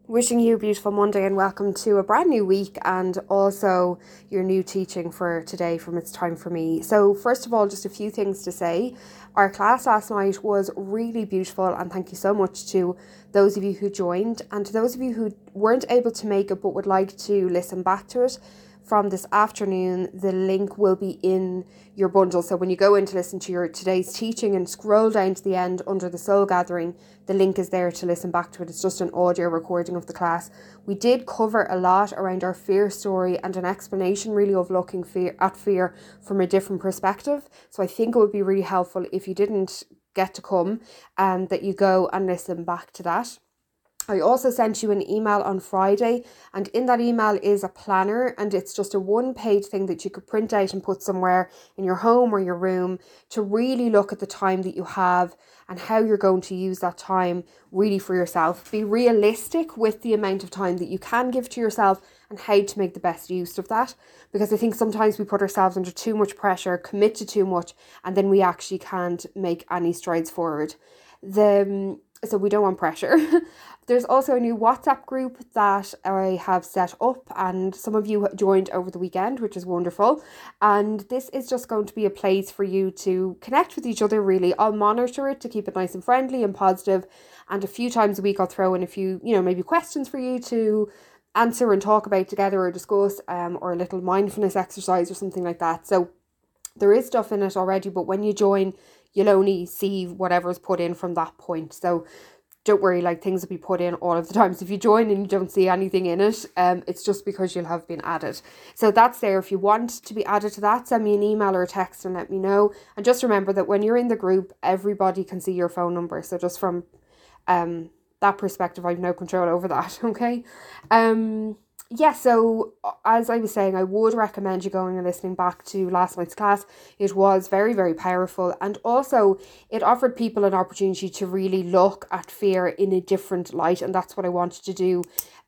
Wishing you a beautiful Monday and welcome to a brand new week and also your new teaching for today from It's Time for Me. So, first of all, just a few things to say. Our class last night was really beautiful, and thank you so much to those of you who joined, and to those of you who weren't able to make it but would like to listen back to it. From this afternoon, the link will be in your bundle. So when you go in to listen to your today's teaching and scroll down to the end under the soul gathering, the link is there to listen back to it. It's just an audio recording of the class. We did cover a lot around our fear story and an explanation really of looking at fear from a different perspective. So I think it would be really helpful if you didn't get to come and that you go and listen back to that. I also sent you an email on Friday, and in that email is a planner, and it's just a one-page thing that you could print out and put somewhere in your home or your room to really look at the time that you have and how you're going to use that time really for yourself. Be realistic with the amount of time that you can give to yourself and how to make the best use of that, because I think sometimes we put ourselves under too much pressure, commit to too much, and then we actually can't make any strides forward. So we don't want pressure. There's also a new WhatsApp group that I have set up, and some of you joined over the weekend, which is wonderful. And this is just going to be a place for you to connect with each other, really. I'll monitor it to keep it nice and friendly and positive, and a few times a week I'll throw in a few, maybe questions for you to answer and talk about together or discuss, or a little mindfulness exercise or something like that. So there is stuff in it already, but when you join, you'll only see whatever's put in from that point. So don't worry, like, things will be put in all of the time. So if you join and you don't see anything in it, it's just because you'll have been added. So that's there. If you want to be added to that, send me an email or a text and let me know. And just remember that when you're in the group, everybody can see your phone number. So just from that perspective, I've no control over that. Okay. So as I was saying, I would recommend you going and listening back to last night's class. It was very, very powerful, and also it offered people an opportunity to really look at fear in a different light, and that's what I wanted to do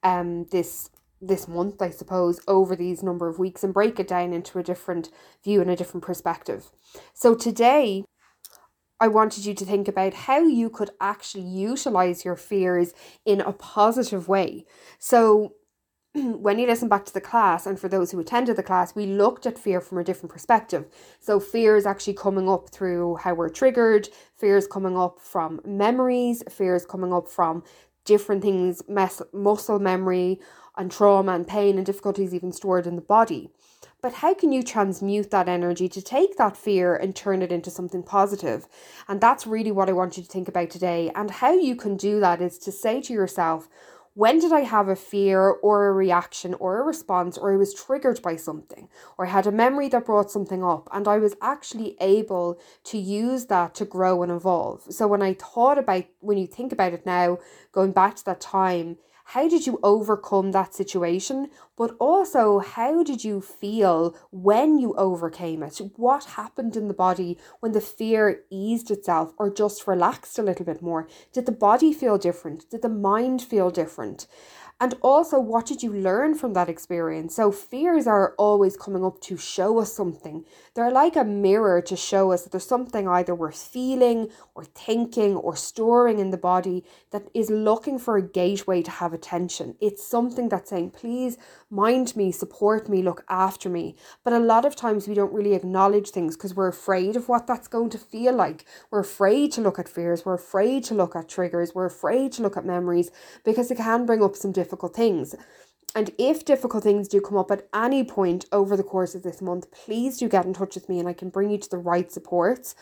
this month, I suppose, over these number of weeks, and break it down into a different view and a different perspective. So today I wanted you to think about how you could actually utilize your fears in a positive way. So when you listen back to the class, and for those who attended the class, we looked at fear from a different perspective. So fear is actually coming up through how we're triggered, fear is coming up from memories, fear is coming up from different things, muscle memory and trauma and pain and difficulties even stored in the body. But how can you transmute that energy to take that fear and turn it into something positive? And that's really what I want you to think about today. And how you can do that is to say to yourself, when did I have a fear or a reaction or a response, or I was triggered by something, or I had a memory that brought something up, and I was actually able to use that to grow and evolve? So when you think about it now, going back to that time, how did you overcome that situation? But also, how did you feel when you overcame it? What happened in the body when the fear eased itself or just relaxed a little bit more? Did the body feel different? Did the mind feel different? And also, what did you learn from that experience? So fears are always coming up to show us something. They're like a mirror to show us that there's something either we're feeling or thinking or storing in the body that is looking for a gateway to have attention. It's something that's saying, please mind me, support me, look after me. But a lot of times we don't really acknowledge things because we're afraid of what that's going to feel like. We're afraid to look at fears. We're afraid to look at triggers. We're afraid to look at memories because it can bring up some difficult things. And if difficult things do come up at any point over the course of this month, please do get in touch with me and I can bring you to the right supports.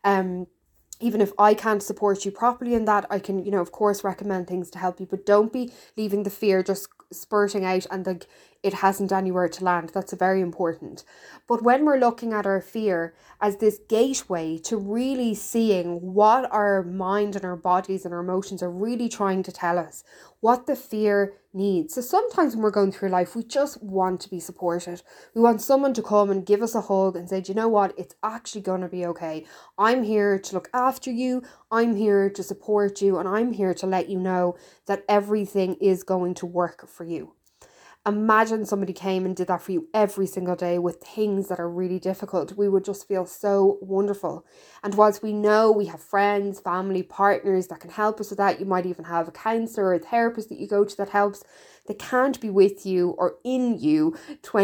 Even if I can't support you properly in that, I can, of course, recommend things to help you, but don't be leaving the fear just spurting out and like it hasn't anywhere to land. That's very important. But when we're looking at our fear as this gateway to really seeing what our mind and our bodies and our emotions are really trying to tell us, what the fear needs. So sometimes when we're going through life, we just want to be supported. We want someone to come and give us a hug and say, do you know what? It's actually going to be okay. I'm here to look after you. I'm here to support you. And I'm here to let you know that everything is going to work for you. Imagine somebody came and did that for you every single day with things that are really difficult. We would just feel so wonderful. And whilst we know we have friends, family, partners that can help us with that, you might even have a counsellor or a therapist that you go to that helps. They can't be with you or in you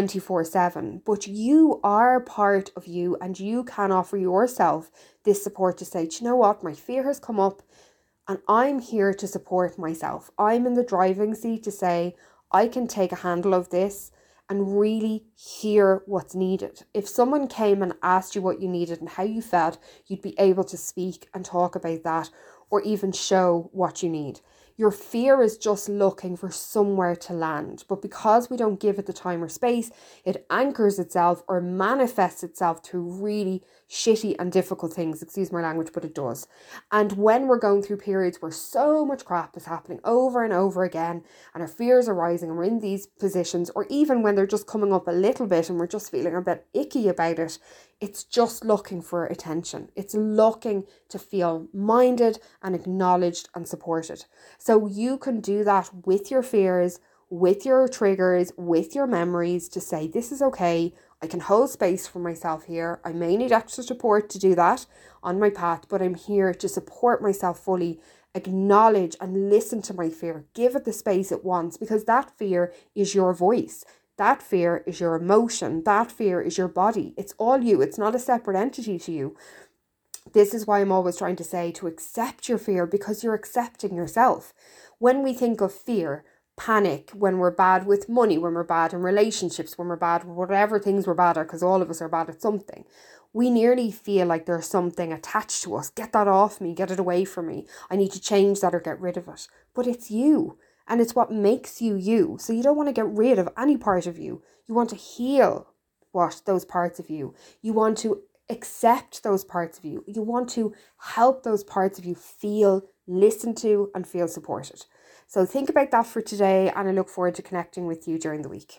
24/7. But you are part of you, and you can offer yourself this support to say, do you know what? My fear has come up and I'm here to support myself. I'm in the driving seat to say, I can take a handle of this and really hear what's needed. If someone came and asked you what you needed and how you felt, you'd be able to speak and talk about that, or even show what you need. Your fear is just looking for somewhere to land. But because we don't give it the time or space, it anchors itself or manifests itself through really shitty and difficult things. Excuse my language, but it does. And when we're going through periods where so much crap is happening over and over again, and our fears are rising, and we're in these positions, or even when they're just coming up a little bit and we're just feeling a bit icky about it, it's just looking for attention. It's looking to feel minded and acknowledged and supported. So you can do that with your fears, with your triggers, with your memories, to say, this is okay. I can hold space for myself here. I may need extra support to do that on my path, but I'm here to support myself fully, acknowledge and listen to my fear. Give it the space it wants, because that fear is your voice. That fear is your emotion. That fear is your body. It's all you. It's not a separate entity to you. This is why I'm always trying to say to accept your fear, because you're accepting yourself. When we think of fear, panic, when we're bad with money, when we're bad in relationships, when we're bad with whatever things we're bad at, because all of us are bad at something, we nearly feel like there's something attached to us. Get that off me, get it away from me. I need to change that or get rid of it. But it's you. And it's what makes you you. So you don't want to get rid of any part of you. You want to heal those parts of you. You want to accept those parts of you. You want to help those parts of you feel listened to and feel supported. So think about that for today, and I look forward to connecting with you during the week.